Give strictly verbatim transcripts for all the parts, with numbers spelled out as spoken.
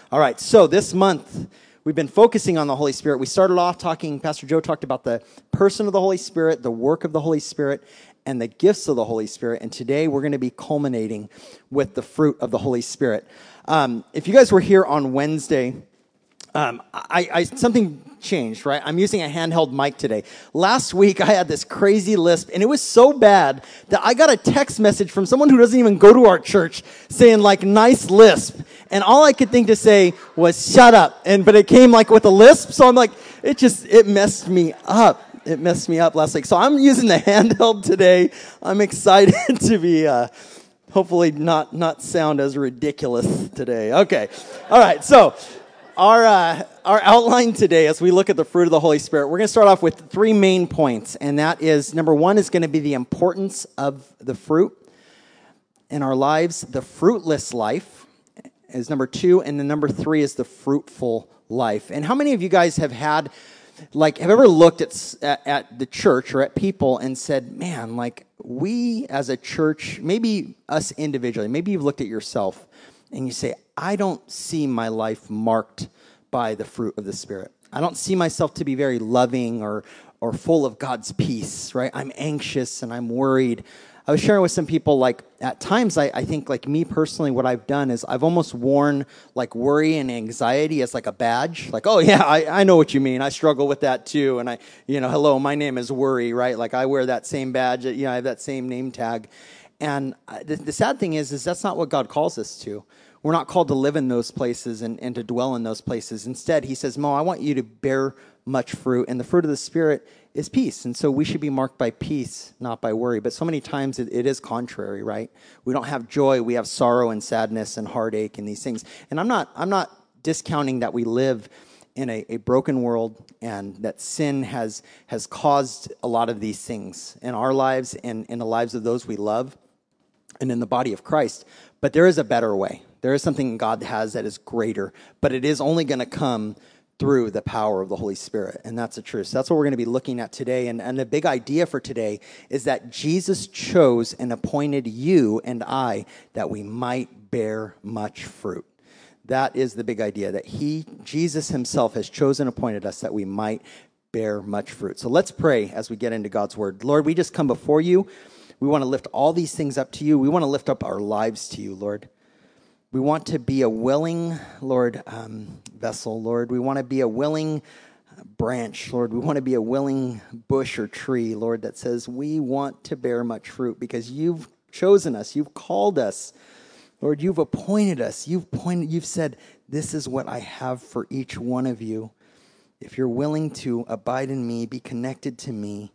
All right, so this month we've been focusing on the Holy Spirit. We started off talking, Pastor Joe talked about the person of the Holy Spirit, the work of the Holy Spirit, and the gifts of the Holy Spirit. And today we're going to be culminating with the fruit of the Holy Spirit. Um, if you guys were here on Wednesday, um, I, I something changed, right? I'm using a handheld mic today. Last week I had this crazy lisp, and it was so bad that I got a text message from someone who doesn't even go to our church saying like, nice lisp. And all I could think to say was, shut up. And, but it came like with a lisp. So I'm like, it just, it messed me up. It messed me up last week. So I'm using the handheld today. I'm excited to be, uh, hopefully not, not sound as ridiculous today. Okay. All right. So our, uh, our outline today, as we look at the fruit of the Holy Spirit, we're going to start off with three main points. And that is, number one is going to be the importance of the fruit in our lives. The fruitless life is number two. And then number three is the fruitful life. And how many of you guys have had, like, have ever looked at, at, at the church or at people and said, man, like, we as a church, maybe us individually, maybe you've looked at yourself and you say, I don't see my life marked by the fruit of the Spirit. I don't see myself to be very loving or or full of God's peace, right? I'm anxious and I'm worried. I was sharing with some people, like, at times, I, I think, like, me personally, what I've done is I've almost worn, like, worry and anxiety as, like, a badge. Like, oh, yeah, I, I know what you mean. I struggle with that, too. And I, you know, hello, my name is Worry, right? Like, I wear that same badge. You know, I have that same name tag. And the, the sad thing is, is that's not what God calls us to. We're not called to live in those places and, and to dwell in those places. Instead, he says, Mo, I want you to bear much fruit. And the fruit of the Spirit is peace. And so we should be marked by peace, not by worry. But so many times it, it is contrary, right? We don't have joy. We have sorrow and sadness and heartache and these things. And I'm not, I'm not discounting that we live in a, a broken world and that sin has, has caused a lot of these things in our lives and in the lives of those we love and in the body of Christ. But there is a better way. There is something God has that is greater, but it is only going to come through the power of the Holy Spirit, and that's the truth. So that's what we're going to be looking at today, and, and the big idea for today is that Jesus chose and appointed you and I that we might bear much fruit. That is the big idea, that he, Jesus himself, has chosen and appointed us that we might bear much fruit. So let's pray as we get into God's word. Lord, we just come before you. We want to lift all these things up to you. We want to lift up our lives to you, Lord. We want to be a willing, Lord, um, vessel, Lord. We want to be a willing branch, Lord. We want to be a willing bush or tree, Lord, that says we want to bear much fruit because you've chosen us. You've called us. Lord, you've appointed us. You've pointed, you've said, this is what I have for each one of you. If you're willing to abide in me, be connected to me,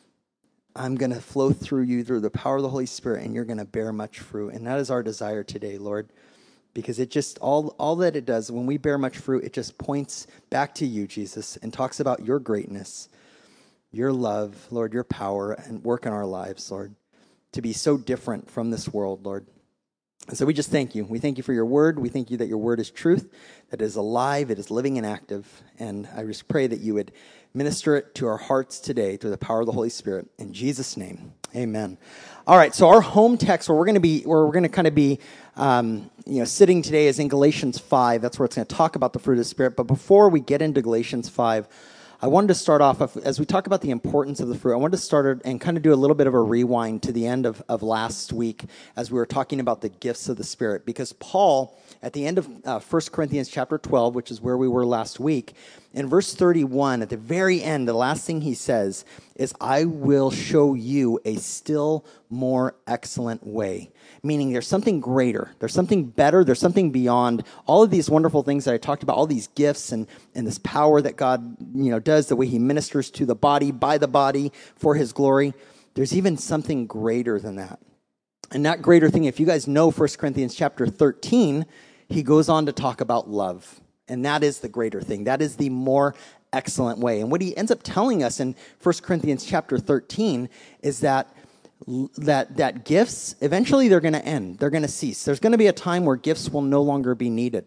I'm going to flow through you through the power of the Holy Spirit, and you're going to bear much fruit. And that is our desire today, Lord. Because it just, all all that it does, when we bear much fruit, it just points back to you, Jesus, and talks about your greatness, your love, Lord, your power, and work in our lives, Lord, to be so different from this world, Lord. And so we just thank you. We thank you for your word. We thank you that your word is truth, that it is alive, it is living and active. And I just pray that you would minister it to our hearts today through the power of the Holy Spirit. In Jesus' name, amen. All right, so our home text where we're going to be, where we're going to kind of be, um, you know, sitting today is in Galatians five. That's where it's going to talk about the fruit of the Spirit. But before we get into Galatians five, I wanted to start off, as we talk about the importance of the fruit, I wanted to start and kind of do a little bit of a rewind to the end of, of last week as we were talking about the gifts of the Spirit. Because Paul, at the end of uh, First Corinthians chapter twelve, which is where we were last week, in verse thirty-one, at the very end, the last thing he says is, I will show you a still more excellent way. Meaning there's something greater, there's something better, there's something beyond all of these wonderful things that I talked about, all these gifts and, and this power that God, you know, does, the way he ministers to the body, by the body, for his glory. There's even something greater than that. And that greater thing, if you guys know First Corinthians chapter thirteen, he goes on to talk about love. And that is the greater thing. That is the more excellent way. And what he ends up telling us in First Corinthians chapter thirteen is that that that gifts, eventually they're going to end. They're going to cease. There's going to be a time where gifts will no longer be needed.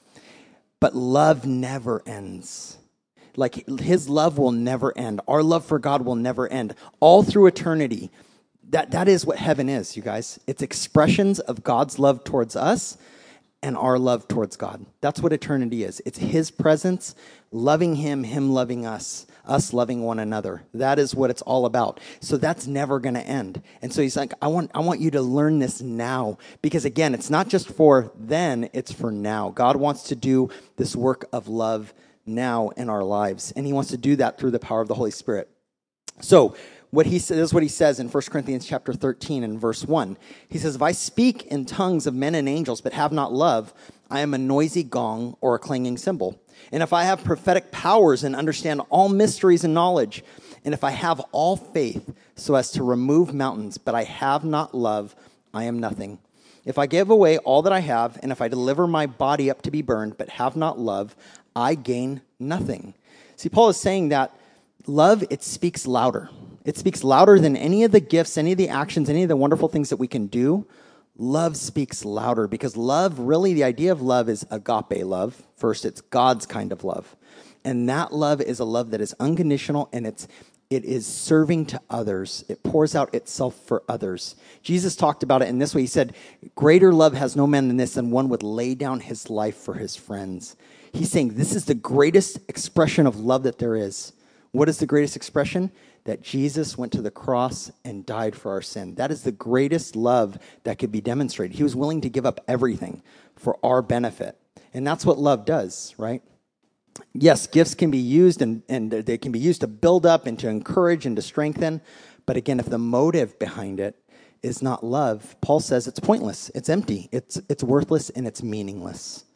But love never ends. Like his love will never end. Our love for God will never end. All through eternity. That that is what heaven is, you guys. It's expressions of God's love towards us. and our love towards God. That's what eternity is. It's his presence, loving him, him loving us, us loving one another. That is what it's all about. So that's never going to end. And so he's like, I want, I want you to learn this now. Because again, it's not just for then, it's for now. God wants to do this work of love now in our lives. And he wants to do that through the power of the Holy Spirit. So what he says, this is what he says in First Corinthians chapter thirteen and verse one. He says, if I speak in tongues of men and angels, but have not love, I am a noisy gong or a clanging cymbal. And if I have prophetic powers and understand all mysteries and knowledge, and if I have all faith so as to remove mountains, but I have not love, I am nothing. If I give away all that I have, and if I deliver my body up to be burned, but have not love, I gain nothing. See, Paul is saying that love, it speaks louder. It speaks louder than any of the gifts, any of the actions, any of the wonderful things that we can do. Love speaks louder because love, really, the idea of love is agape love. First, it's God's kind of love. And that love is a love that is unconditional and it's it is serving to others. It pours out itself for others. Jesus talked about it in this way. He said, greater love has no man than this, than one would lay down his life for his friends. He's saying this is the greatest expression of love that there is. What is the greatest expression? That Jesus went to the cross and died for our sin. That is the greatest love that could be demonstrated. He was willing to give up everything for our benefit. And that's what love does, right? Yes, gifts can be used and, and they can be used to build up and to encourage and to strengthen. But again, if the motive behind it is not love, Paul says it's pointless, it's empty, it's it's worthless, and it's meaningless.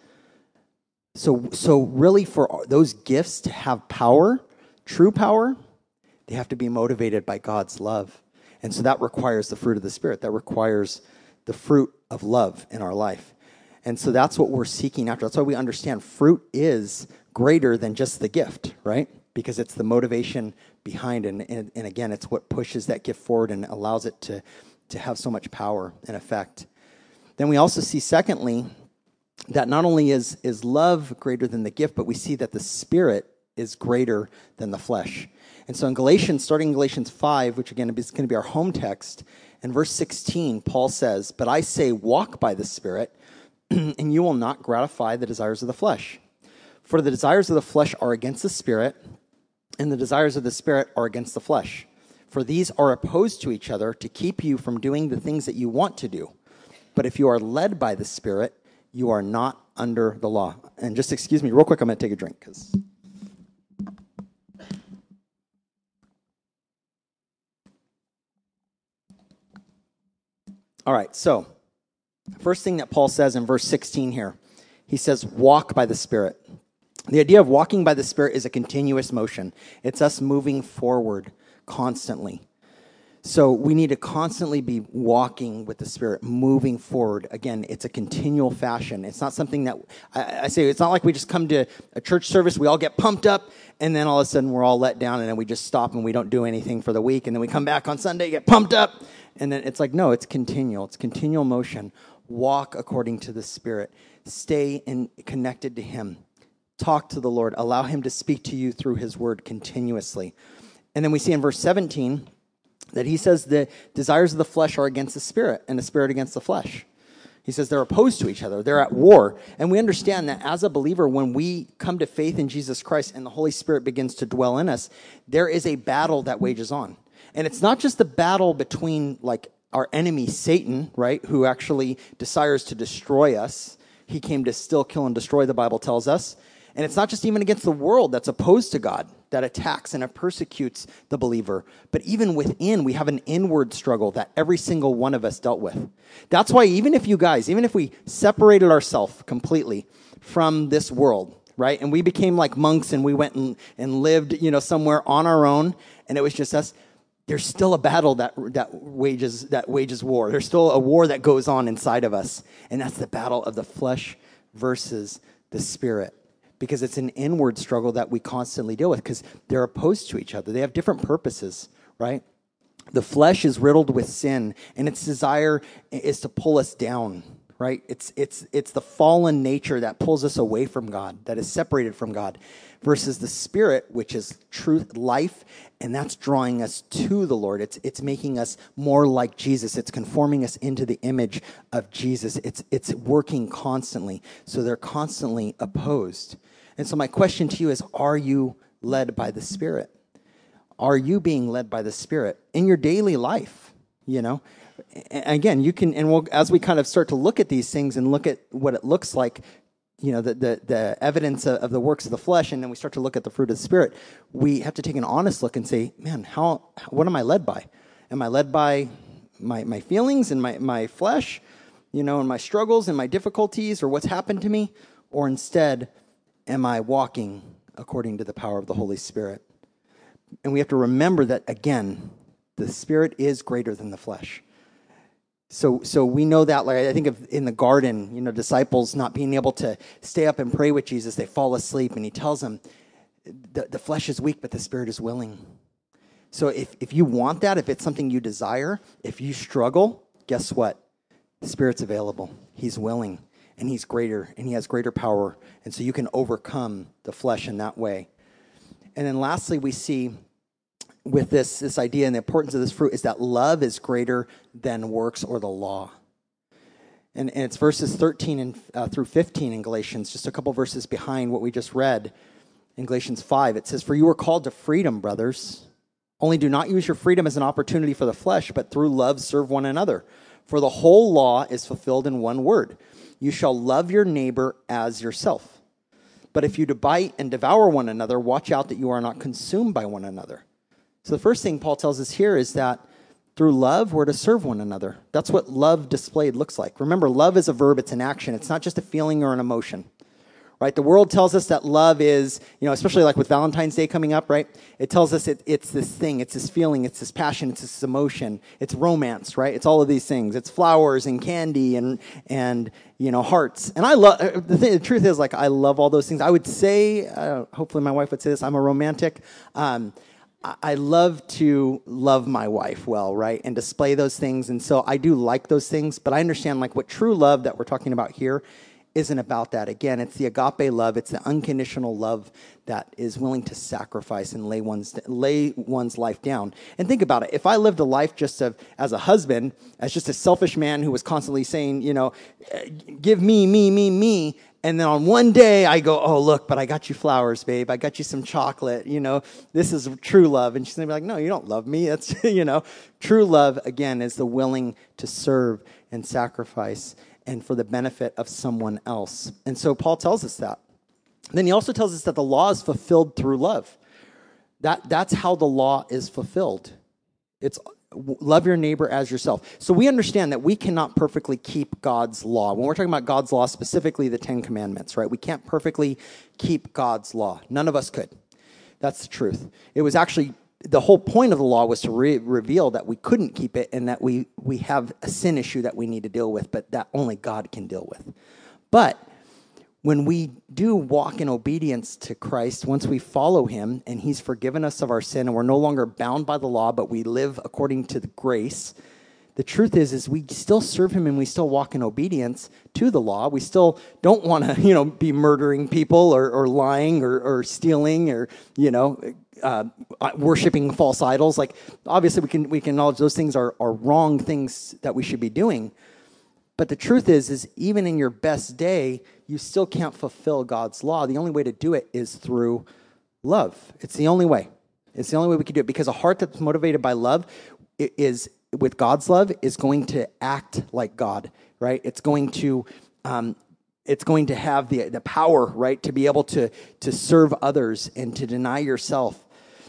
So, so really for those gifts to have power, true power, they have to be motivated by God's love. And so that requires the fruit of the Spirit. That requires the fruit of love in our life. And so that's what we're seeking after. That's why we understand fruit is greater than just the gift, right? Because it's the motivation behind it. And, and, and again, it's what pushes that gift forward and allows it to, to have so much power and effect. Then we also see, secondly, that not only is, is love greater than the gift, but we see that the Spirit is greater than the flesh. And so in Galatians, starting in Galatians five, which again is going to be our home text, in verse sixteen, Paul says, but I say, walk by the Spirit, and you will not gratify the desires of the flesh. For the desires of the flesh are against the Spirit, and the desires of the Spirit are against the flesh. For these are opposed to each other to keep you from doing the things that you want to do. But if you are led by the Spirit, you are not under the law. And just excuse me real quick, I'm going to take a drink because... All right, so first thing that Paul says in verse sixteen here, he says, walk by the Spirit. The idea of walking by the Spirit is a continuous motion. It's us moving forward constantly. So we need to constantly be walking with the Spirit, moving forward. Again, it's a continual fashion. It's not something that, I, I say, it's not like we just come to a church service, we all get pumped up, and then all of a sudden we're all let down, and then we just stop and we don't do anything for the week, and then we come back on Sunday, get pumped up, and then it's like, no, it's continual. It's continual motion. Walk according to the Spirit. Stay in, connected to Him. Talk to the Lord. Allow Him to speak to you through His word continuously. And then we see in verse seventeen that he says the desires of the flesh are against the Spirit and the Spirit against the flesh. He says they're opposed to each other. They're at war. And we understand that as a believer, when we come to faith in Jesus Christ and the Holy Spirit begins to dwell in us, there is a battle that wages on. And it's not just the battle between like our enemy, Satan, right, who actually desires to destroy us. He came to still kill and destroy, the Bible tells us. And it's not just even against the world that's opposed to God, that attacks and persecutes the believer. But even within, we have an inward struggle that every single one of us dealt with. That's why even if you guys, even if we separated ourselves completely from this world, right, and we became like monks and we went and, and lived, you know, somewhere on our own, and it was just us, there's still a battle that that wages that wages war. There's still a war that goes on inside of us, and that's the battle of the flesh versus the Spirit. Because it's an inward struggle that we constantly deal with because they're opposed to each other. They have different purposes, right? The flesh is riddled with sin, and its desire is to pull us down, right? It's it's it's the fallen nature that pulls us away from God, that is separated from God, versus the Spirit, which is truth, life, and that's drawing us to the Lord. It's it's making us more like Jesus. It's conforming us into the image of Jesus. It's it's working constantly. So they're constantly opposed. And so my question to you is, are you led by the Spirit? Are you being led by the Spirit in your daily life? You know, and again, you can, and we'll, as we kind of start to look at these things and look at what it looks like, you know, the the, the evidence of, of the works of the flesh, and then we start to look at the fruit of the Spirit, we have to take an honest look and say, man, how, what am I led by? Am I led by my my feelings and my, my flesh, you know, and my struggles and my difficulties, or what's happened to me? Or instead, am I walking according to the power of the Holy Spirit? And we have to remember that, again, the Spirit is greater than the flesh. So so we know that, like I think of in the garden, you know, disciples not being able to stay up and pray with Jesus, they fall asleep, and he tells them, the, the flesh is weak, but the Spirit is willing. So if, if you want that, if it's something you desire, if you struggle, guess what? The Spirit's available. He's willing, and he's greater, and he has greater power, and so you can overcome the flesh in that way. And then lastly, we see with this, this idea and the importance of this fruit is that love is greater than works or the law. And, and it's verses thirteen and, uh, through fifteen in Galatians, just a couple verses behind what we just read. In Galatians five, it says, "For you are called to freedom, brothers. Only do not use your freedom as an opportunity for the flesh, but through love serve one another. For the whole law is fulfilled in one word. You shall love your neighbor as yourself. But if you bite and devour one another, watch out that you are not consumed by one another." So the first thing Paul tells us here is that through love, we're to serve one another. That's what love displayed looks like. Remember, love is a verb, it's an action. It's not just a feeling or an emotion, right? The world tells us that love is, you know, especially like with Valentine's Day coming up, right? It tells us it, it's this thing, it's this feeling, it's this passion, it's this emotion, it's romance, right? It's all of these things. It's flowers and candy and, and you know, hearts. And I love, the, thing, the truth is, like, I love all those things. I would say, uh, hopefully my wife would say this, I'm a romantic. Um, I love to love my wife well, right, and display those things, and so I do like those things, but I understand, like, what true love that we're talking about here isn't about that. Again, it's the agape love, it's the unconditional love that is willing to sacrifice and lay one's lay one's life down. And think about it, if I lived a life just of, as a husband, as just a selfish man who was constantly saying, you know, give me, me, me, me, and then on one day I go, oh, look, but I got you flowers, babe. I got you some chocolate. You know, this is true love. And she's going to be like, no, you don't love me. That's, you know, true love, again, is the willing to serve and sacrifice and for the benefit of someone else. And so Paul tells us that. Then he also tells us that the law is fulfilled through love. That, that's how the law is fulfilled. It's love your neighbor as yourself. So we understand that we cannot perfectly keep God's law. When we're talking about God's law, specifically the Ten Commandments, right? We can't perfectly keep God's law. None of us could. That's the truth. It was actually, the whole point of the law was to re- reveal that we couldn't keep it and that we, we have a sin issue that we need to deal with, but that only God can deal with. But when we do walk in obedience to Christ, once we follow him and he's forgiven us of our sin and we're no longer bound by the law, but we live according to the grace, the truth is, is we still serve him and we still walk in obedience to the law. We still don't want to, you know, be murdering people or, or lying or, or stealing or, you know, uh, worshiping false idols. Like, obviously we can, we can acknowledge those things are, are wrong things that we should be doing. But the truth is, is even in your best day, you still can't fulfill God's law. The only way to do it is through love. It's the only way. It's the only way we can do it, because a heart that's motivated by love is, with God's love, is going to act like God, right? It's going to, um, it's going to have the the power, right, to be able to to serve others and to deny yourself.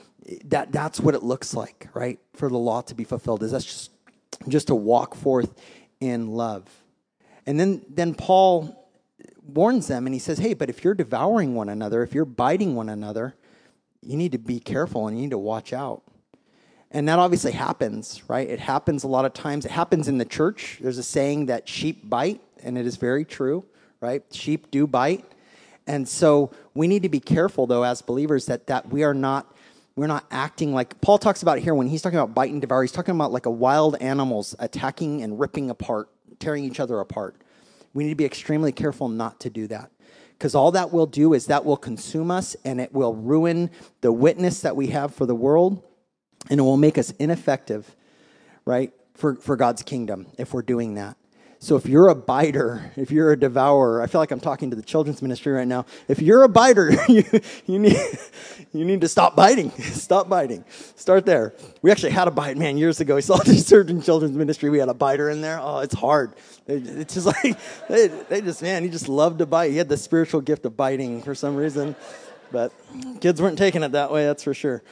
That that's what it looks like, right, for the law to be fulfilled. Is that's just just to walk forth in love. And then, then Paul warns them and he says, hey, but if you're devouring one another, if you're biting one another, you need to be careful and you need to watch out. And that obviously happens, right? It happens a lot of times. It happens in the church. There's a saying that sheep bite, and it is very true, right? Sheep do bite. And so we need to be careful, though, as believers, that, that we are not We're not acting like, Paul talks about here when he's talking about bite and devour, he's talking about like a wild animals attacking and ripping apart, tearing each other apart. We need to be extremely careful not to do that. Because all that will do is that will consume us, and it will ruin the witness that we have for the world, and it will make us ineffective, right, for, for God's kingdom if we're doing that. So if you're a biter, if you're a devourer, I feel like I'm talking to the children's ministry right now. If you're a biter, you, you need you need to stop biting. Stop biting. Start there. We actually had a bite, man, years ago. We saw this certain children's ministry. We had a biter in there. Oh, it's hard. It's just like, they, they just, man, he just loved to bite. He had the spiritual gift of biting for some reason. But kids weren't taking it that way, that's for sure.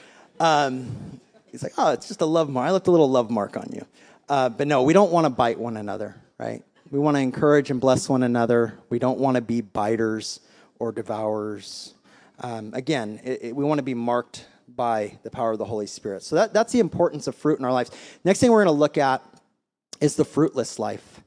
Um, he's like, oh, it's just a love mark. I left a little love mark on you. Uh, but no, we don't want to bite one another, right? We want to encourage and bless one another. We don't want to be biters or devourers. Um, again, it, it, we want to be marked by the power of the Holy Spirit. So that, that's the importance of fruit in our lives. Next thing we're going to look at is the fruitless life.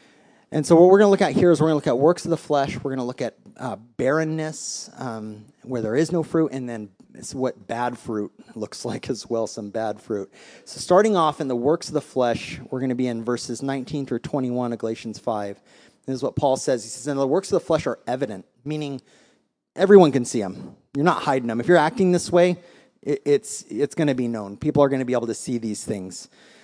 And so what we're going to look at here is we're going to look at works of the flesh. We're going to look at uh, barrenness, um, where there is no fruit, and then it's what bad fruit looks like as well, some bad fruit. So starting off in the works of the flesh, we're going to be in verses nineteen through twenty-one of Galatians five. This is what Paul says. He says, and the works of the flesh are evident, meaning everyone can see them. You're not hiding them. If you're acting this way, it, it's, it's going to be known. People are going to be able to see these things.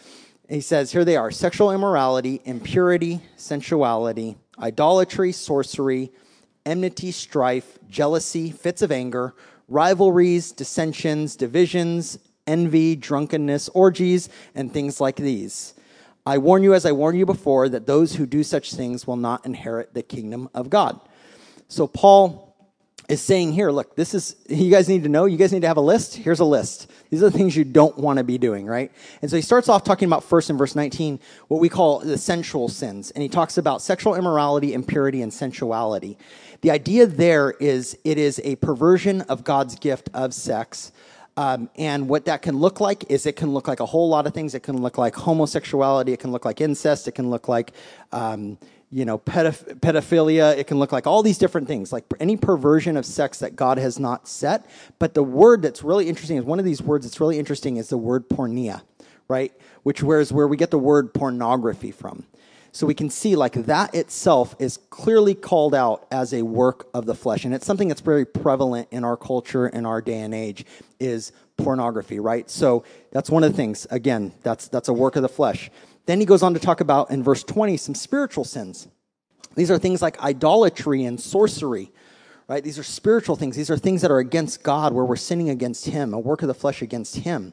He says, here they are: sexual immorality, impurity, sensuality, idolatry, sorcery, enmity, strife, jealousy, fits of anger, rivalries, dissensions, divisions, envy, drunkenness, orgies, and things like these. I warn you, as I warned you before, that those who do such things will not inherit the kingdom of God. So Paul is saying here, look, this is, you guys need to know, you guys need to have a list. Here's a list. These are the things you don't want to be doing, right? And so he starts off talking about first in verse nineteen, what we call the sensual sins. And he talks about sexual immorality, impurity, and sensuality. The idea there is it is a perversion of God's gift of sex. Um, and what that can look like is it can look like a whole lot of things. It can look like homosexuality. It can look like incest. It can look like, um, you know, pedoph- pedophilia. It can look like all these different things, like any perversion of sex that God has not set. But the word that's really interesting is one of these words that's really interesting is the word porneia, right? Which is where we get the word pornography from. So we can see like that itself is clearly called out as a work of the flesh. And it's something that's very prevalent in our culture in our day and age is pornography, right? So that's one of the things. Again, that's that's a work of the flesh. Then he goes on to talk about, in verse twenty, some spiritual sins. These are things like idolatry and sorcery, right? These are spiritual things. These are things that are against God, where we're sinning against him, a work of the flesh against him.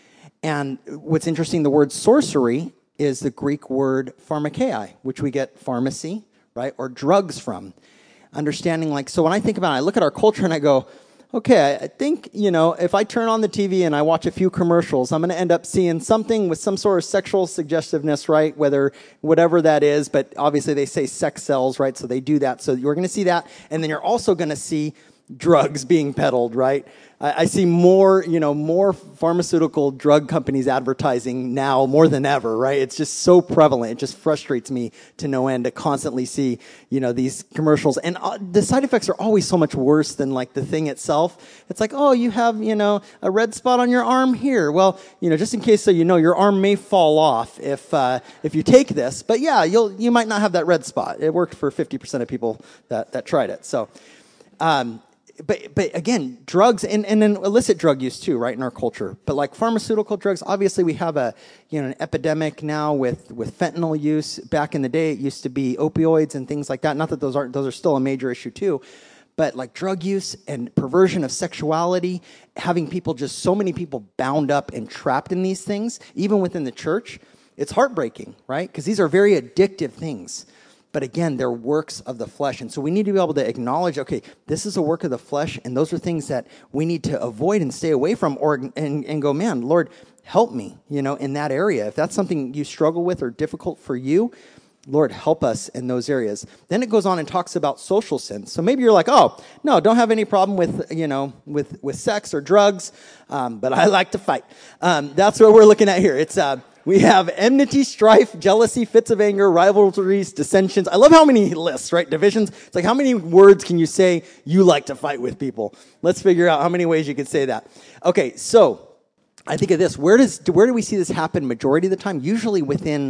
And what's interesting, the word sorcery is the Greek word pharmakeia, which we get pharmacy, right, or drugs from. Understanding, like, so when I think about it, I look at our culture and I go, okay, I think, you know, if I turn on the T V and I watch a few commercials, I'm going to end up seeing something with some sort of sexual suggestiveness, right, whether, whatever that is, but obviously they say sex sells, right, so they do that. So you're going to see that, and then you're also going to see drugs being peddled, right? I, I see more, you know, more pharmaceutical drug companies advertising now more than ever, right? It's just so prevalent. It just frustrates me to no end to constantly see, you know, these commercials. And uh, the side effects are always so much worse than like the thing itself. It's like, oh, you have, you know, a red spot on your arm here. Well, you know, just in case so you know, your arm may fall off if uh, if you take this. But yeah, you'll you might not have that red spot. It worked for fifty percent of people that, that tried it. So, um, But but again, drugs and, and then illicit drug use too, right, in our culture. But like pharmaceutical drugs, obviously we have a you know an epidemic now with, with fentanyl use. Back in the day, it used to be opioids and things like that. Not that those aren't those are still a major issue too, but like drug use and perversion of sexuality, having people just so many people bound up and trapped in these things, even within the church, it's heartbreaking, right? Because these are very addictive things. But again, they're works of the flesh. And so we need to be able to acknowledge, okay, this is a work of the flesh, and those are things that we need to avoid and stay away from, or and, and go, man, Lord, help me, you know, in that area. If that's something you struggle with or difficult for you, Lord, help us in those areas. Then it goes on and talks about social sins. So maybe you're like, oh, no, don't have any problem with, you know, with, with sex or drugs, um, but I like to fight. Um, that's what we're looking at here. It's uh, we have enmity, strife, jealousy, fits of anger, rivalries, dissensions. I love how many lists, right? Divisions. It's like, how many words can you say you like to fight with people? Let's figure out how many ways you could say that. Okay, so I think of this. Where does where do we see this happen majority of the time? Usually within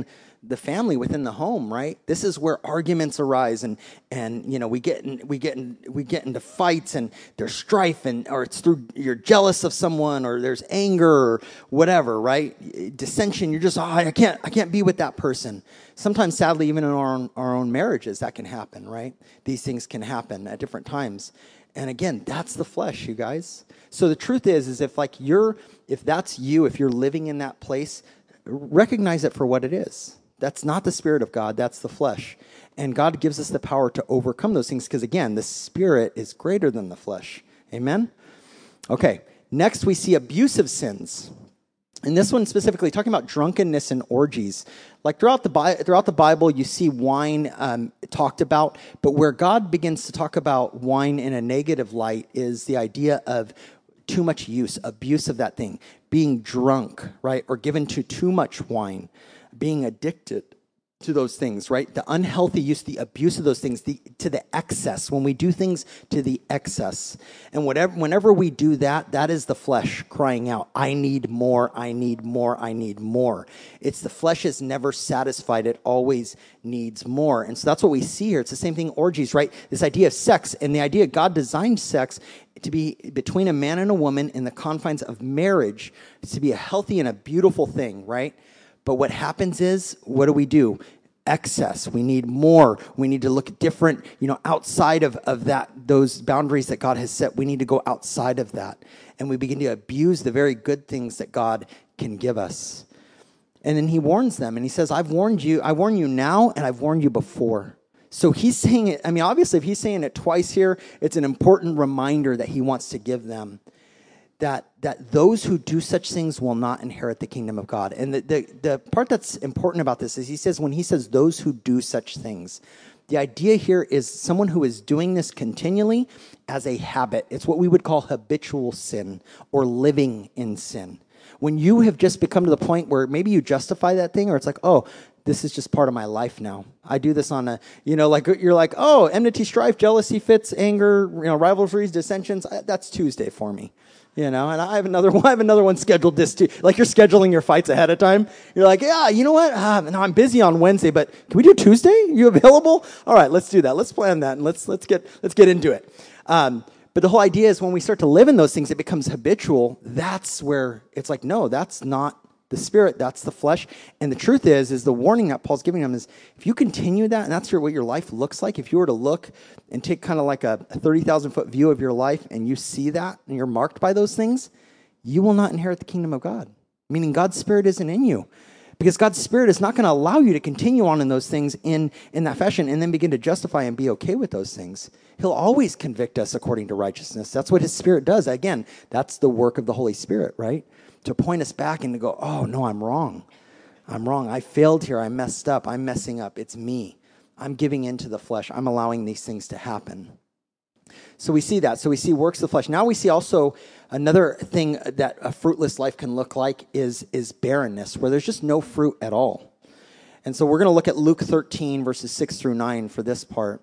the family within the home, right? This is where arguments arise, and and you know we get in, we get in, we get into fights, and there's strife, and or it's through you're jealous of someone, or there's anger, or whatever, right? Dissension. You're just oh, I can't I can't be with that person. Sometimes, sadly, even in our own, our own marriages, that can happen, right? These things can happen at different times, and again, that's the flesh, you guys. So the truth is, is if like you're if that's you, if you're living in that place, recognize it for what it is. That's not the Spirit of God. That's the flesh. And God gives us the power to overcome those things because, again, the Spirit is greater than the flesh. Amen? Okay. Next, we see abusive sins. And this one specifically, talking about drunkenness and orgies. Like throughout the, Bi- throughout the Bible, you see wine um, talked about. But where God begins to talk about wine in a negative light is the idea of too much use, abuse of that thing, being drunk, right? Or given to too much wine. Being addicted to those things, right? The unhealthy use, the abuse of those things, the, to the excess, when we do things to the excess. And whatever, whenever we do that, that is the flesh crying out, I need more, I need more, I need more. It's the flesh is never satisfied. It always needs more. And so that's what we see here. It's the same thing, orgies, right? This idea of sex and the idea God designed sex to be between a man and a woman in the confines of marriage, to be a healthy and a beautiful thing, right? But what happens is, what do we do? Excess. We need more. We need to look different, you know, outside of, of that, those boundaries that God has set. We need to go outside of that. And we begin to abuse the very good things that God can give us. And then he warns them, and he says, I've warned you, I warn you now, and I've warned you before. So he's saying it, I mean, obviously, if he's saying it twice here, it's an important reminder that he wants to give them. That that those who do such things will not inherit the kingdom of God. And the, the, the part that's important about this is he says, when he says those who do such things, the idea here is someone who is doing this continually as a habit. It's what we would call habitual sin or living in sin. When you have just become to the point where maybe you justify that thing, or it's like, oh, this is just part of my life now. I do this on a, you know, like you're like, oh, enmity, strife, jealousy, fits, anger, you know, rivalries, dissensions. That's Tuesday for me. You know, and I have another one. I have another one scheduled this too. Like you're scheduling your fights ahead of time. You're like, yeah, you know what? Uh, no, I'm busy on Wednesday, but can we do Tuesday? You available? All right, let's do that. Let's plan that, and let's let's get let's get into it. Um, but the whole idea is when we start to live in those things, it becomes habitual. That's where it's like, no, that's not the Spirit. That's the flesh. And the truth is, is the warning that Paul's giving them is, if you continue that, and that's your, what your life looks like, if you were to look and take kind of like a thirty thousand foot view of your life, and you see that, and you're marked by those things, you will not inherit the kingdom of God. Meaning God's Spirit isn't in you. Because God's Spirit is not going to allow you to continue on in those things in, in that fashion and then begin to justify and be okay with those things. He'll always convict us according to righteousness. That's what his Spirit does. Again, that's the work of the Holy Spirit, right? To point us back and to go, oh, no, I'm wrong. I'm wrong. I failed here. I messed up. I'm messing up. It's me. I'm giving in to the flesh. I'm allowing these things to happen. So we see that. So we see works of the flesh. Now we see also another thing that a fruitless life can look like is, is barrenness, where there's just no fruit at all. And so we're going to look at Luke thirteen, verses six through nine for this part,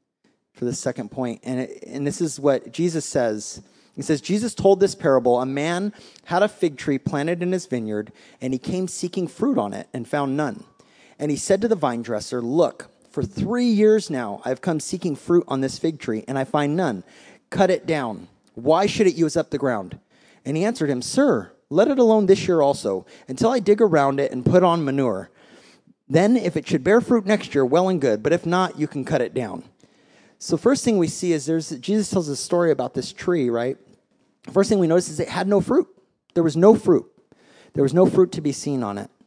for this second point. And, it, and this is what Jesus says. He says, Jesus told this parable. A man had a fig tree planted in his vineyard, and he came seeking fruit on it and found none. And he said to the vine dresser, look, for three years now I have come seeking fruit on this fig tree, and I find none. Cut it down. Why should it use up the ground? And he answered him, sir, let it alone this year also, until I dig around it and put on manure. Then if it should bear fruit next year, well and good. But if not, you can cut it down. So first thing we see is there's Jesus tells a story about this tree, right? First thing we notice is it had no fruit. There was no fruit. There was no fruit to be seen on it.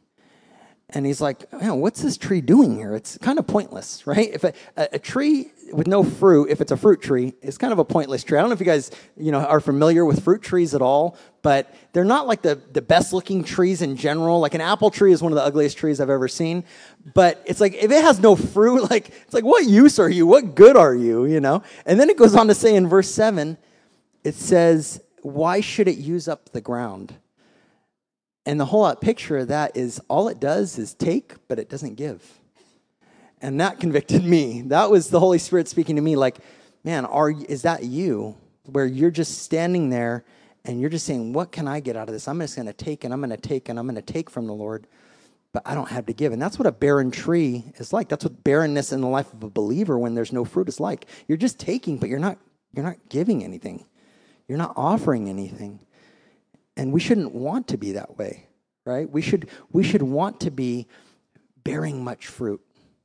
And he's like, man, what's this tree doing here? It's kind of pointless, right? If a, a, a tree with no fruit, if it's a fruit tree, it's kind of a pointless tree. I don't know if you guys, you know, are familiar with fruit trees at all, but they're not like the, the best looking trees in general. Like an apple tree is one of the ugliest trees I've ever seen. But it's like, if it has no fruit, like, it's like, what use are you? What good are you, you know? And then it goes on to say in verse seven, it says, why should it use up the ground? And the whole picture of that is all it does is take, but it doesn't give. And that convicted me. That was the Holy Spirit speaking to me like, man, are is that you? Where you're just standing there and you're just saying, what can I get out of this? I'm just going to take and I'm going to take and I'm going to take from the Lord. but I don't have to give. And that's what a barren tree is like. That's what barrenness in the life of a believer when there's no fruit is like. You're just taking, but you're not you're not giving anything. You're not offering anything. And we shouldn't want to be that way, right? We should we should want to be bearing much fruit.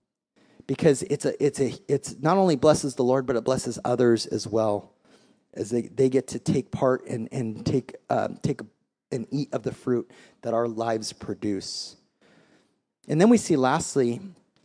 Because it's a it's a it's not only blesses the Lord, but it blesses others as well, as they, they get to take part and and take um, take and eat of the fruit that our lives produce. And then we see lastly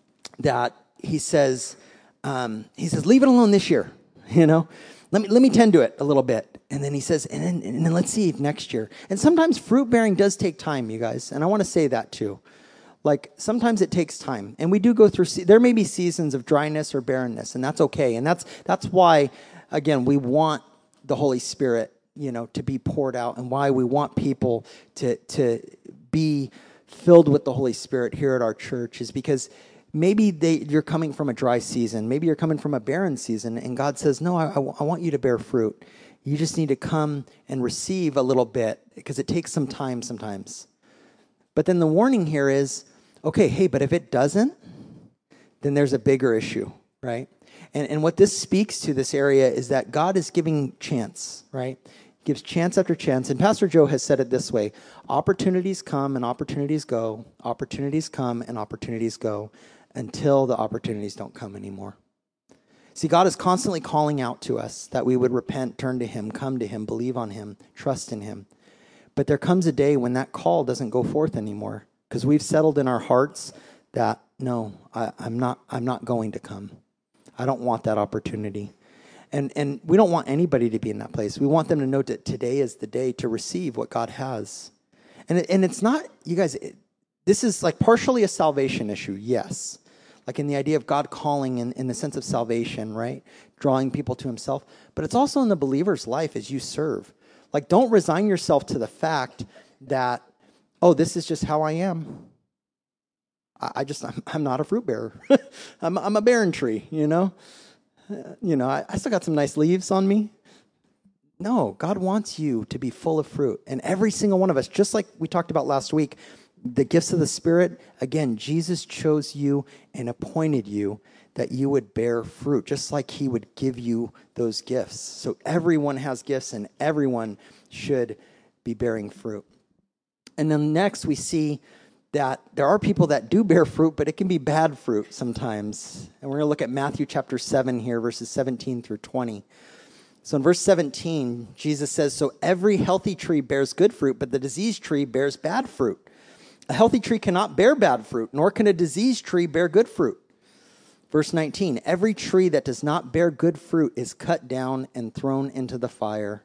that he says um, he says leave it alone this year, you know, let me let me tend to it a little bit, and then he says and then and then let's see if next year. And sometimes fruit bearing does take time, you guys, and I want to say that too. Like, sometimes it takes time, and we do go through, se- there may be seasons of dryness or barrenness, and that's okay, and that's that's why, again, we want the Holy Spirit, you know, to be poured out, and why we want people to to be filled with the Holy Spirit here at our church is because maybe they, you're coming from a dry season, maybe you're coming from a barren season, and God says, no, I, I, I want you to bear fruit. You just need to come and receive a little bit, because it takes some time sometimes. But then the warning here is, okay, hey, but if it doesn't, then there's a bigger issue, right? And and what this speaks to, this area, is that God is giving chance, right? He gives chance after chance. And Pastor Joe has said it this way: opportunities come and opportunities go, opportunities come and opportunities go, until the opportunities don't come anymore. See, God is constantly calling out to us that we would repent, turn to him, come to him, believe on him, trust in him. But there comes a day when that call doesn't go forth anymore, because we've settled in our hearts that, no, I, I'm not I'm not going to come. I don't want that opportunity. And and we don't want anybody to be in that place. We want them to know that today is the day to receive what God has. And, it, and it's not, you guys, it, this is like partially a salvation issue, yes. Like in the idea of God calling in, in the sense of salvation, right? Drawing people to himself. But it's also in the believer's life as you serve. Like, don't resign yourself to the fact that, oh, this is just how I am. I, I just, I'm, I'm not a fruit bearer. I'm, I'm a barren tree, you know? Uh, you know, I, I still got some nice leaves on me. No, God wants you to be full of fruit. And every single one of us, just like we talked about last week, the gifts of the Spirit, again, Jesus chose you and appointed you that you would bear fruit, just like he would give you those gifts. So everyone has gifts, and everyone should be bearing fruit. And then next we see that there are people that do bear fruit, but it can be bad fruit sometimes. And we're going to look at Matthew chapter seven here, verses seventeen through twenty. So in verse seventeen, Jesus says, so every healthy tree bears good fruit, but the diseased tree bears bad fruit. A healthy tree cannot bear bad fruit, nor can a diseased tree bear good fruit. Verse nineteen, every tree that does not bear good fruit is cut down and thrown into the fire.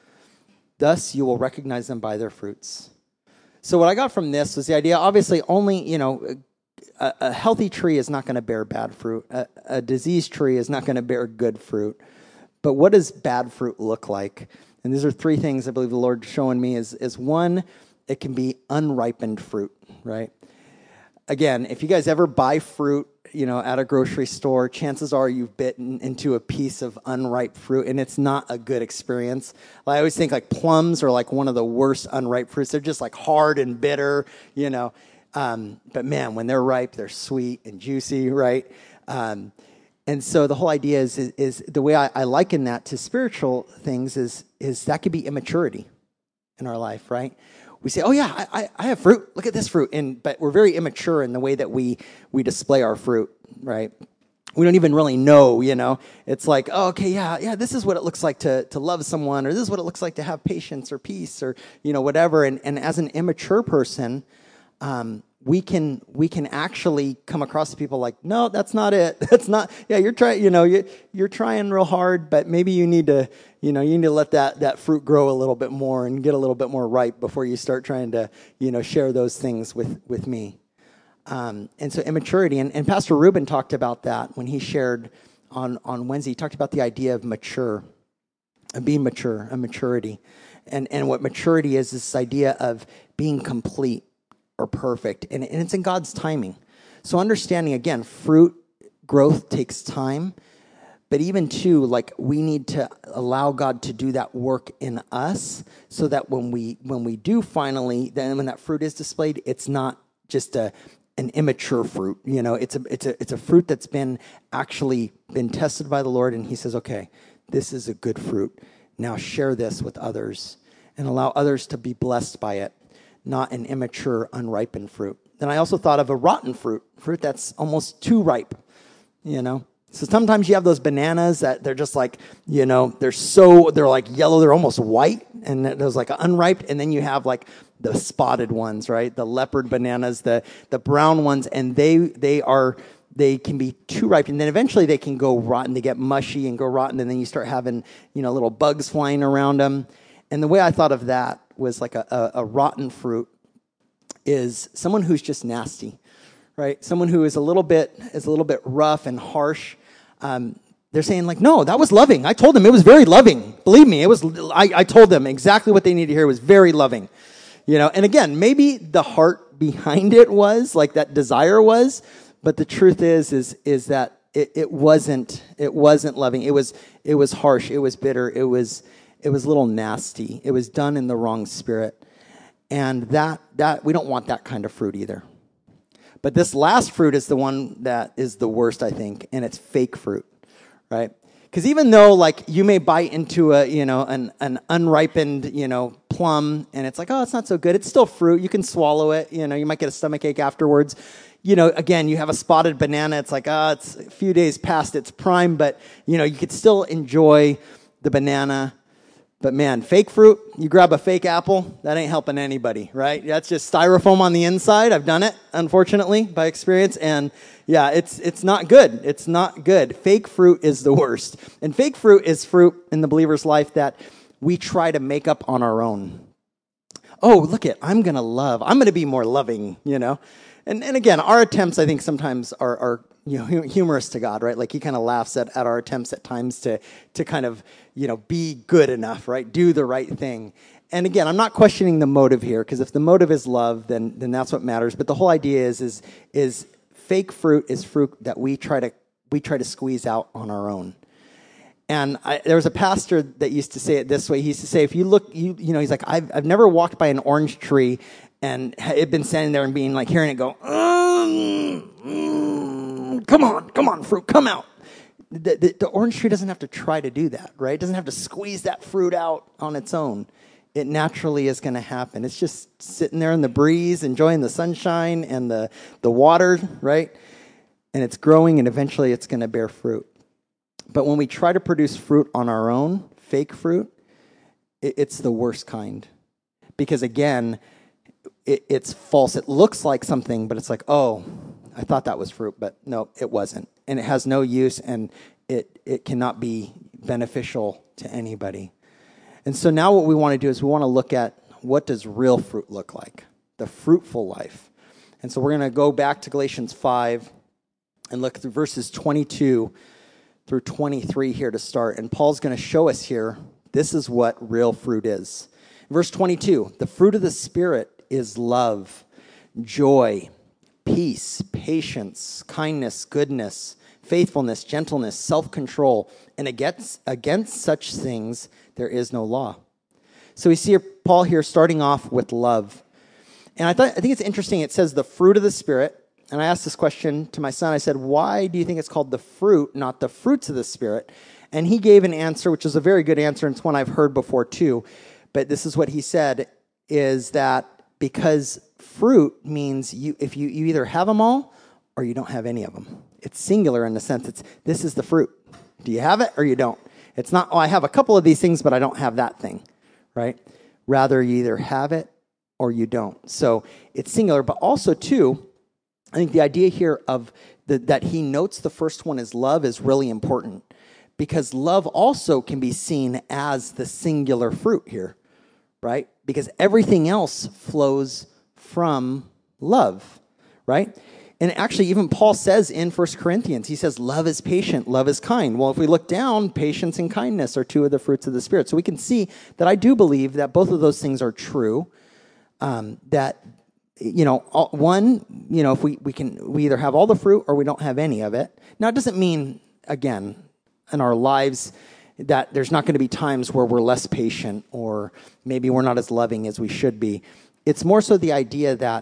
Thus you will recognize them by their fruits. So what I got from this was the idea, obviously only, you know, a, a healthy tree is not going to bear bad fruit. A, a diseased tree is not going to bear good fruit. But what does bad fruit look like? And these are three things I believe the Lord's showing me is, is one, it can be unripened fruit, right? Again, if you guys ever buy fruit, you know, at a grocery store, chances are you've bitten into a piece of unripe fruit, and it's not a good experience. I always think like plums are like one of the worst unripe fruits. They're just like hard and bitter, you know. Um, but man, when they're ripe, they're sweet and juicy, right? Um, and so the whole idea is, is, is the way I, I liken that to spiritual things is, is that could be immaturity in our life, right? We say, oh yeah, I, I have fruit. Look at this fruit. And but we're very immature in the way that we we display our fruit, right? We don't even really know, you know. It's like, oh, okay, yeah, yeah, this is what it looks like to to love someone, or this is what it looks like to have patience or peace, or you know, whatever. And and as an immature person, um, we can we can actually come across people like, no, that's not it. That's not. Yeah, you're trying. You know, you you're trying real hard, but maybe you need to. You know, you need to let that, that fruit grow a little bit more and get a little bit more ripe before you start trying to, you know, share those things with, with me. Um, and so immaturity, and, and Pastor Ruben talked about that when he shared on, on Wednesday. He talked about the idea of mature, of being mature, a maturity. And, and what maturity is, this idea of being complete or perfect. And, and it's in God's timing. So understanding, again, fruit growth takes time. But even too, like we need to allow God to do that work in us so that when we when we do finally, then when that fruit is displayed, it's not just a an immature fruit. You know, it's a it's a it's a fruit that's been actually been tested by the Lord, and he says, okay, this is a good fruit. Now share this with others and allow others to be blessed by it, not an immature, unripened fruit. Then I also thought of a rotten fruit, fruit that's almost too ripe, you know. So sometimes you have those bananas that they're just like, you know, they're so, they're like yellow, they're almost white, and there's like unripe, and then you have like the spotted ones, right? The leopard bananas, the the brown ones, and they they are, they can be too ripe, and then eventually they can go rotten, they get mushy and go rotten, and then you start having, you know, little bugs flying around them. And the way I thought of that was like a, a, a rotten fruit is someone who's just nasty, right? Someone who is a little bit is a little bit rough and harsh. Um, they're saying like, no, that was loving. I told them it was very loving. Believe me, it was. I, I told them exactly what they needed to hear. It was very loving, you know. And again, maybe the heart behind it was like that desire was, but the truth is, is is that it, it wasn't. It wasn't loving. It was. It was harsh. It was bitter. It was. It was a little nasty. It was done in the wrong spirit. And that that we don't want that kind of fruit either. But this last fruit is the one that is the worst, I think, and it's fake fruit, right? Because even though like you may bite into a you know an an unripened you know plum, and it's like, oh, it's not so good. It's still fruit. You can swallow it. You know, you might get a stomachache afterwards. You know, again, you have a spotted banana. It's like, ah, oh, it's a few days past its prime, but you know, you could still enjoy the banana. But man, fake fruit, you grab a fake apple, that ain't helping anybody, right? That's just styrofoam on the inside. I've done it, unfortunately, by experience. And yeah, it's it's not good. It's not good. Fake fruit is the worst. And fake fruit is fruit in the believer's life that we try to make up on our own. Oh, look it, I'm going to love. I'm going to be more loving, you know? And and again, our attempts, I think, sometimes are, are you know, humorous to God, right? Like he kind of laughs at, at our attempts at times to to kind of, you know, be good enough, right? Do the right thing. And again, I'm not questioning the motive here, because if the motive is love, then then that's what matters. But the whole idea is is is fake fruit is fruit that we try to we try to squeeze out on our own. And I, there was a pastor that used to say it this way. He used to say, if you look, you you know, he's like, I've I've never walked by an orange tree and it been standing there and being like, hearing it go, um, mm, come on, come on, fruit, come out. The, the, the orange tree doesn't have to try to do that, right? It doesn't have to squeeze that fruit out on its own. It naturally is going to happen. It's just sitting there in the breeze, enjoying the sunshine and the, the water, right? And it's growing, and eventually it's going to bear fruit. But when we try to produce fruit on our own, fake fruit, it, it's the worst kind. Because again, it, it's false. It looks like something, but it's like, oh, I thought that was fruit, but no, it wasn't. And it has no use, and it, it cannot be beneficial to anybody. And so now what we want to do is we want to look at what does real fruit look like, the fruitful life. And so we're going to go back to Galatians five and look through verses twenty-two through twenty-three here to start. And Paul's going to show us here, this is what real fruit is. Verse twenty-two, the fruit of the Spirit is love, joy, peace, patience, kindness, goodness, faithfulness, gentleness, self-control. And against, against such things there is no law. So we see Paul here starting off with love. And I thought I think it's interesting. It says the fruit of the Spirit. And I asked this question to my son. I said, why do you think it's called the fruit, not the fruits of the Spirit? And he gave an answer, which is a very good answer, and it's one I've heard before too. But this is what he said, is that because fruit means you if you, you either have them all or you don't have any of them. It's singular in the sense it's this is the fruit. Do you have it or you don't? It's not, oh, I have a couple of these things, but I don't have that thing, right? Rather, you either have it or you don't. So it's singular, but also too, I think the idea here of the, that he notes the first one is love is really important, because love also can be seen as the singular fruit here, right? Because everything else flows from love, right? And actually, even Paul says in First Corinthians, he says, love is patient, love is kind. Well, if we look down, patience and kindness are two of the fruits of the Spirit. So we can see that I do believe that both of those things are true, um, that you know, all, one, you know, if we, we can, we either have all the fruit or we don't have any of it. Now, it doesn't mean, again, in our lives that there's not going to be times where we're less patient or maybe we're not as loving as we should be. It's more so the idea that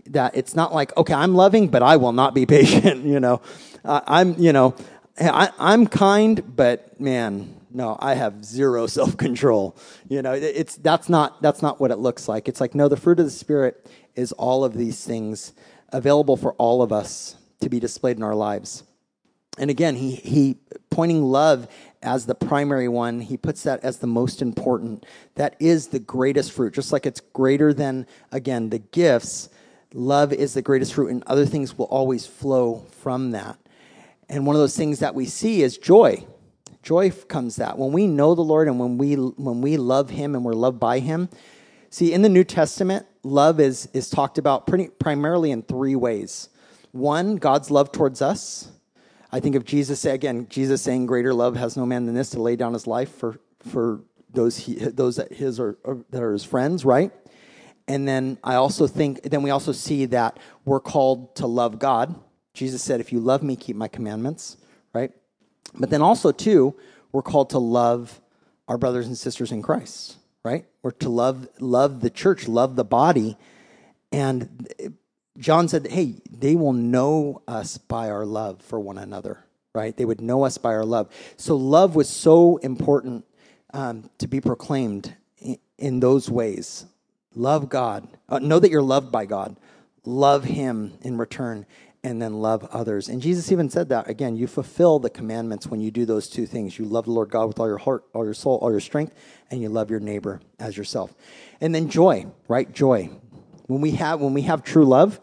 that it's not like, okay, I'm loving, but I will not be patient, you know. Uh, I'm, you know, I, I'm kind, but man, no, I have zero self-control. You know, it, it's that's not that's not what it looks like. It's like, no, the fruit of the Spirit is all of these things available for all of us to be displayed in our lives. And again, he he pointing love as the primary one, he puts that as the most important. That is the greatest fruit. Just like it's greater than, again, the gifts, love is the greatest fruit, and other things will always flow from that. And one of those things that we see is joy. Joy comes that. When we know the Lord and when we when we love him and we're loved by him. See, in the New Testament, love is, is talked about pretty primarily in three ways. One, God's love towards us. I think of Jesus, again, Jesus saying, greater love has no man than this, to lay down his life for, for those he, those that his are, are that are his friends, right? And then I also think, then we also see that we're called to love God. Jesus said, if you love me, keep my commandments, right? But then also, too, we're called to love our brothers and sisters in Christ, right? We're to love love the church, love the body. And John said, hey, they will know us by our love for one another, right? They would know us by our love. So love was so important um, to be proclaimed in, in those ways. Love God. Uh, know that you're loved by God. Love him in return, and then love others. And Jesus even said that, again, you fulfill the commandments when you do those two things. You love the Lord God with all your heart, all your soul, all your strength, and you love your neighbor as yourself. And then joy, right? Joy. When we have when we have true love,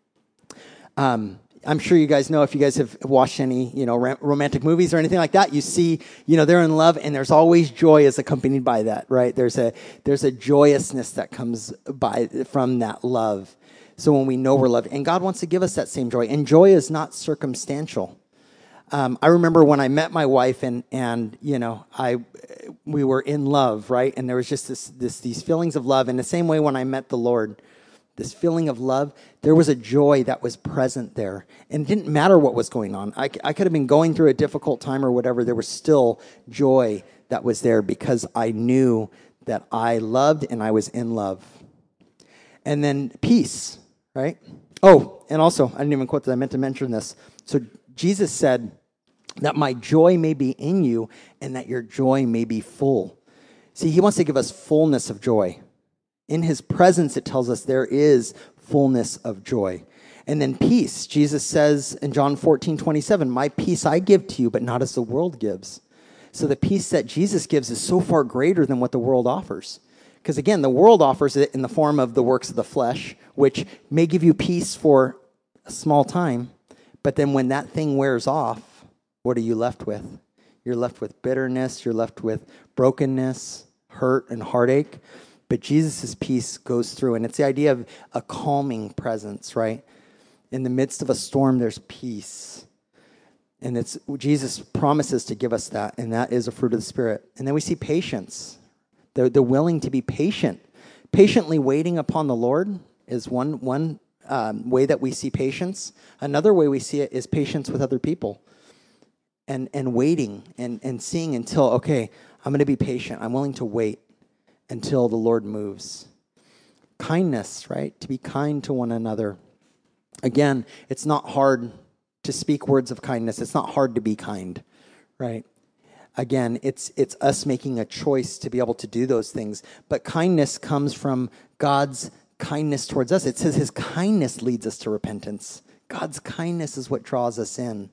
um, I'm sure you guys know, if you guys have watched any, you know, rom- romantic movies or anything like that, you see, you know, they're in love, and there's always joy is accompanied by that, right? There's a there's a joyousness that comes by from that love. So when we know we're loved, and God wants to give us that same joy, and joy is not circumstantial. Um, I remember when I met my wife, and and you know, I we were in love, right? And there was just this this these feelings of love. In the same way, when I met the Lord, this feeling of love, there was a joy that was present there, and it didn't matter what was going on. I, I could have been going through a difficult time or whatever. There was still joy that was there because I knew that I loved and I was in love. And then peace. Right? Oh, and also, I didn't even quote that. I meant to mention this. So Jesus said that my joy may be in you and that your joy may be full. See, he wants to give us fullness of joy. In his presence, it tells us there is fullness of joy. And then peace. Jesus says in John fourteen twenty-seven, my peace I give to you, but not as the world gives. So the peace that Jesus gives is so far greater than what the world offers. Because again, the world offers it in the form of the works of the flesh, which may give you peace for a small time, but then when that thing wears off, what are you left with? You're left with bitterness, you're left with brokenness, hurt, and heartache. But Jesus' peace goes through, and it's the idea of a calming presence, right? In the midst of a storm, there's peace. And it's Jesus promises to give us that, and that is a fruit of the Spirit. And then we see patience. They're, they're willing to be patient. Patiently waiting upon the Lord is one, one um, way that we see patience. Another way we see it is patience with other people. And and waiting and, and seeing until, okay, I'm going to be patient. I'm willing to wait until the Lord moves. Kindness, right? To be kind to one another. Again, it's not hard to speak words of kindness. It's not hard to be kind, right? Again, it's it's us making a choice to be able to do those things. But kindness comes from God's kindness towards us. It says his kindness leads us to repentance. God's kindness is what draws us in.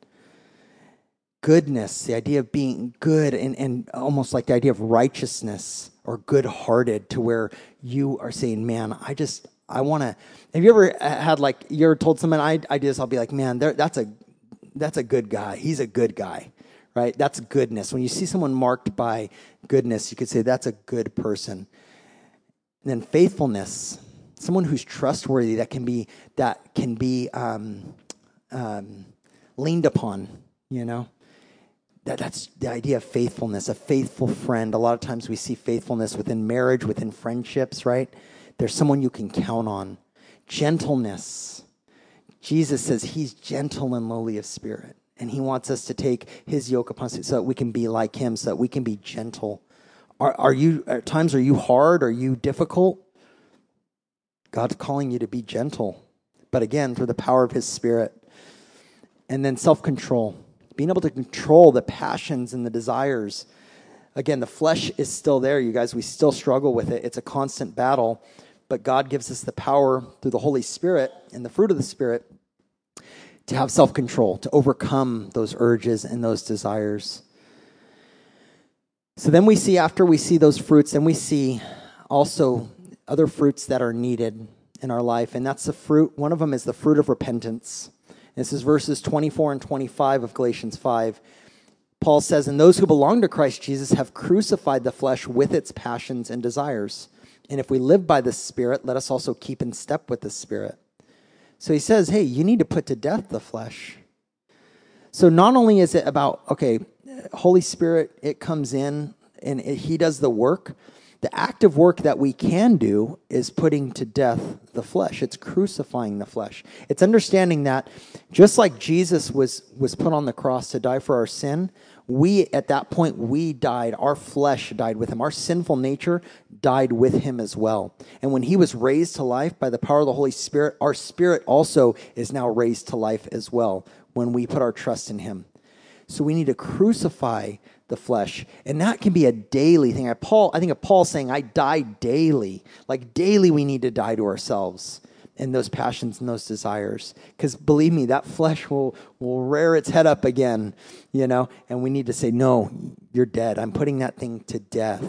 Goodness, the idea of being good, and, and almost like the idea of righteousness or good-hearted, to where you are saying, man, I just, I want to. Have you ever had, like, you ever told someone ideas? I'll be like, man, that's a that's a good guy. He's a good guy. Right? That's goodness. When you see someone marked by goodness, you could say that's a good person. And then faithfulness, someone who's trustworthy, that can be that can be um, um, leaned upon. You know, that that's the idea of faithfulness. A faithful friend. A lot of times we see faithfulness within marriage, within friendships. Right? There's someone you can count on. Gentleness. Jesus says he's gentle and lowly of spirit. And he wants us to take his yoke upon us so that we can be like him, so that we can be gentle. Are, are you, at times, are you hard? Are you difficult? God's calling you to be gentle. but again, through the power of his Spirit. And then self-control, being able to control the passions and the desires. Again, the flesh is still there, you guys. We still struggle with it. It's a constant battle, but God gives us the power through the Holy Spirit and the fruit of the Spirit to have self-control, to overcome those urges and those desires. So then we see, after we see those fruits, then we see also other fruits that are needed in our life, and that's the fruit. One of them is the fruit of repentance. This is verses twenty-four and twenty-five of Galatians five. Paul says, "And those who belong to Christ Jesus have crucified the flesh with its passions and desires. And if we live by the Spirit, let us also keep in step with the Spirit." So he says, hey, you need to put to death the flesh. So not only is it about, okay, Holy Spirit, it comes in and it, he does the work. The active work that we can do is putting to death the flesh. It's crucifying the flesh. It's understanding that just like Jesus was, was put on the cross to die for our sin, we, at that point, we died. Our flesh died with him. Our sinful nature died with him as well. And when he was raised to life by the power of the Holy Spirit, our spirit also is now raised to life as well when we put our trust in him. So we need to crucify the flesh. And that can be a daily thing. Paul, I think of Paul saying, I die daily. Like daily we need to die to ourselves and those passions and those desires. Because believe me, that flesh will, will rear its head up again, you know, and we need to say, no, you're dead. I'm putting that thing to death.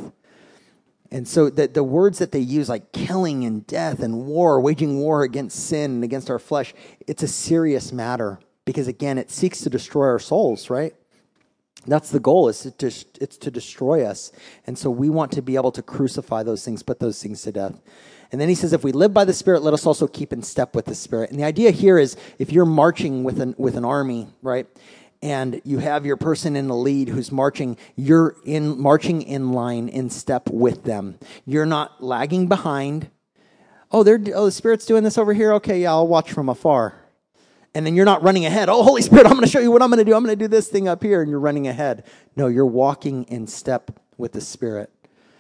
And so the, the words that they use, like killing and death and war, waging war against sin and against our flesh, it's a serious matter. Because again, it seeks to destroy our souls, right? That's the goal, is to, it's to destroy us. And so we want to be able to crucify those things, put those things to death. And then he says, if we live by the Spirit, let us also keep in step with the Spirit. And the idea here is, if you're marching with an, with an army, right, and you have your person in the lead who's marching, you're in marching in line, in step with them. You're not lagging behind. Oh, they're oh, the Spirit's doing this over here? Okay, yeah, I'll watch from afar. And then you're not running ahead. Oh, Holy Spirit, I'm going to show you what I'm going to do. I'm going to do this thing up here, and you're running ahead. No, you're walking in step with the Spirit.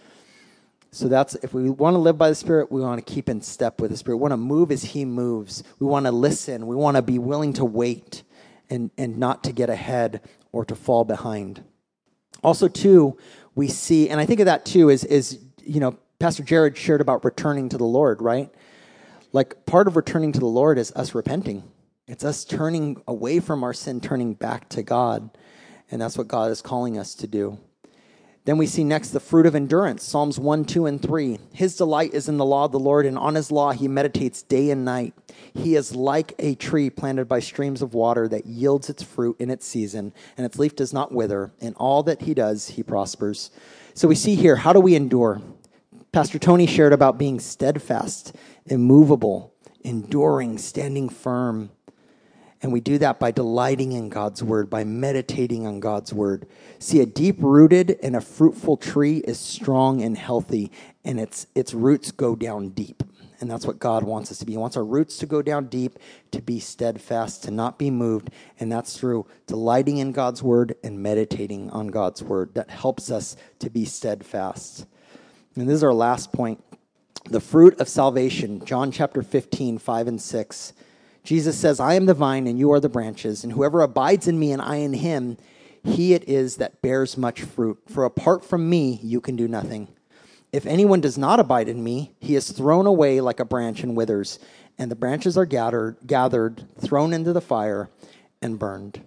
So that's, if we want to live by the Spirit, we want to keep in step with the Spirit. We want to move as he moves. We want to listen. We want to be willing to wait and, and not to get ahead or to fall behind. Also, too, we see, and I think of that, too, is, is you know, Pastor Jared shared about returning to the Lord, right? Like, part of returning to the Lord is us repenting. It's us turning away from our sin, turning back to God. And that's what God is calling us to do. Then we see next the fruit of endurance, Psalms one, two, and three. His delight is in the law of the Lord, and on his law he meditates day and night. He is like a tree planted by streams of water that yields its fruit in its season, and its leaf does not wither. In all that he does, he prospers. So we see here, how do we endure? Pastor Tony shared about being steadfast, immovable, enduring, standing firm. And we do that by delighting in God's word, by meditating on God's word. See, a deep-rooted and a fruitful tree is strong and healthy, and its its roots go down deep. And that's what God wants us to be. He wants our roots to go down deep, to be steadfast, to not be moved. And that's through delighting in God's word and meditating on God's word. That helps us to be steadfast. And this is our last point. The fruit of salvation, John chapter fifteen, five and six. Jesus says, I am the vine and you are the branches, and whoever abides in me and I in him, he it is that bears much fruit. For apart from me, you can do nothing. If anyone does not abide in me, he is thrown away like a branch and withers, and the branches are gathered, gathered, thrown into the fire, and burned.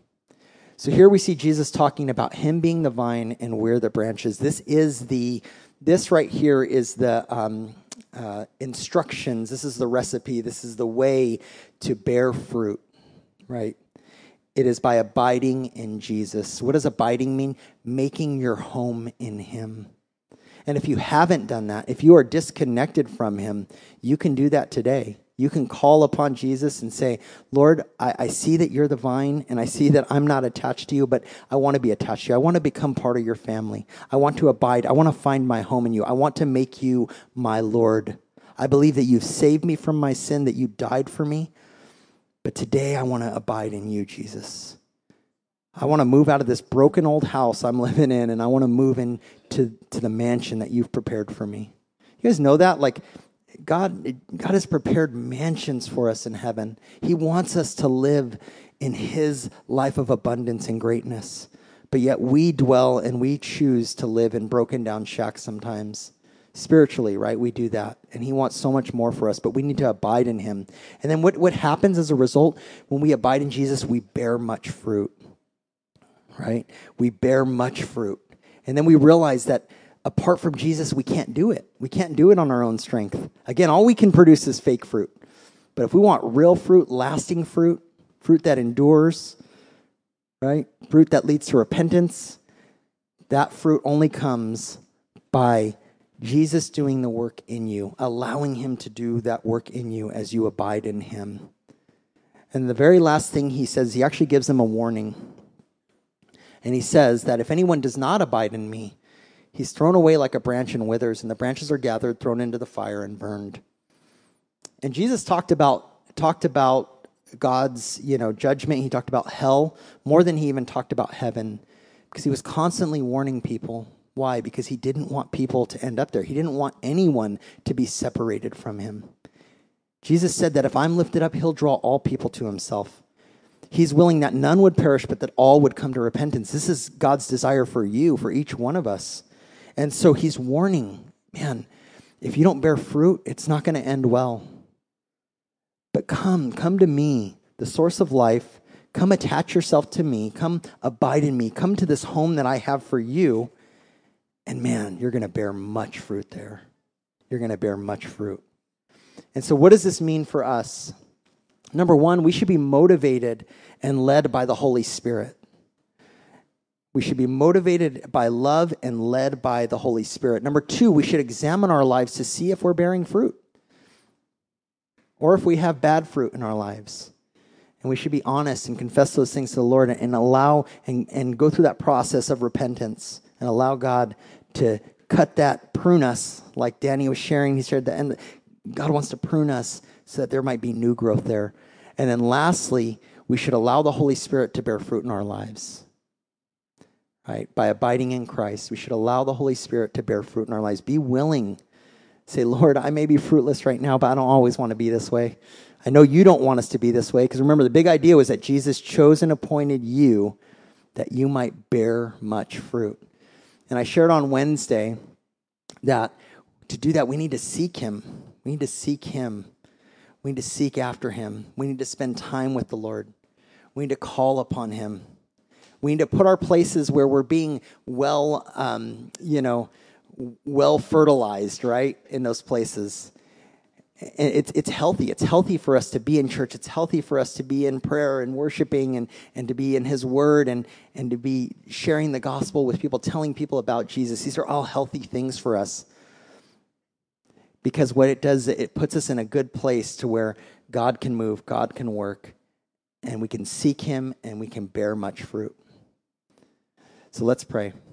So here we see Jesus talking about him being the vine and we're the branches. This is the, this right here is the um, uh, instructions. This is the recipe. This is the way to bear fruit, right? It is by abiding in Jesus. What does abiding mean? Making your home in him. And if you haven't done that, if you are disconnected from him, you can do that today. You can call upon Jesus and say, Lord, I, I see that you're the vine, and I see that I'm not attached to you, but I want to be attached to you. I want to become part of your family. I want to abide. I want to find my home in you. I want to make you my Lord. I believe that you've saved me from my sin, that you died for me. But today I want to abide in you, Jesus. I want to move out of this broken old house I'm living in, and I want to move into to the mansion that you've prepared for me. You guys know that? Like, God, God has prepared mansions for us in heaven. He wants us to live in his life of abundance and greatness. But yet we dwell and we choose to live in broken down shacks sometimes. Spiritually, right? We do that. And he wants so much more for us, but we need to abide in him. And then what, what happens as a result, when we abide in Jesus, we bear much fruit, right? We bear much fruit. And then we realize that apart from Jesus, we can't do it. We can't do it on our own strength. Again, all we can produce is fake fruit. But if we want real fruit, lasting fruit, fruit that endures, right? Fruit that leads to repentance, that fruit only comes by Jesus doing the work in you, allowing him to do that work in you as you abide in him. And the very last thing he says, he actually gives them a warning. And he says that if anyone does not abide in me, he's thrown away like a branch and withers, and the branches are gathered, thrown into the fire, and burned. And Jesus talked about talked about God's, you know, judgment. He talked about hell more than he even talked about heaven, because he was constantly warning people. Why? Because he didn't want people to end up there. He didn't want anyone to be separated from him. Jesus said that if I'm lifted up, he'll draw all people to himself. He's willing that none would perish, but that all would come to repentance. This is God's desire for you, for each one of us. And so he's warning, man, if you don't bear fruit, it's not going to end well. But come, come to me, the source of life. Come attach yourself to me. Come abide in me. Come to this home that I have for you. And man, you're going to bear much fruit there. You're going to bear much fruit. And so what does this mean for us? Number one, we should be motivated and led by the Holy Spirit. We should be motivated by love and led by the Holy Spirit. Number two, we should examine our lives to see if we're bearing fruit, or if we have bad fruit in our lives. And we should be honest and confess those things to the Lord, and allow and, and go through that process of repentance and allow God to cut that, prune us, like Danny was sharing. He shared that, and God wants to prune us so that there might be new growth there. And then lastly, we should allow the Holy Spirit to bear fruit in our lives. Right? By abiding in Christ, we should allow the Holy Spirit to bear fruit in our lives. Be willing. Say, Lord, I may be fruitless right now, but I don't always want to be this way. I know you don't want us to be this way, because remember, the big idea was that Jesus chose and appointed you that you might bear much fruit. And I shared on Wednesday that to do that, we need to seek him. We need to seek him. We need to seek after him. We need to spend time with the Lord. We need to call upon him. We need to put our places where we're being well, um, you know, well fertilized, right, in those places. It's it's healthy. It's healthy for us to be in church. It's healthy for us to be in prayer and worshiping, and, and to be in his word, and, and to be sharing the gospel with people, telling people about Jesus. These are all healthy things for us. Because what it does, it puts us in a good place to where God can move, God can work, and we can seek him, and we can bear much fruit. So let's pray.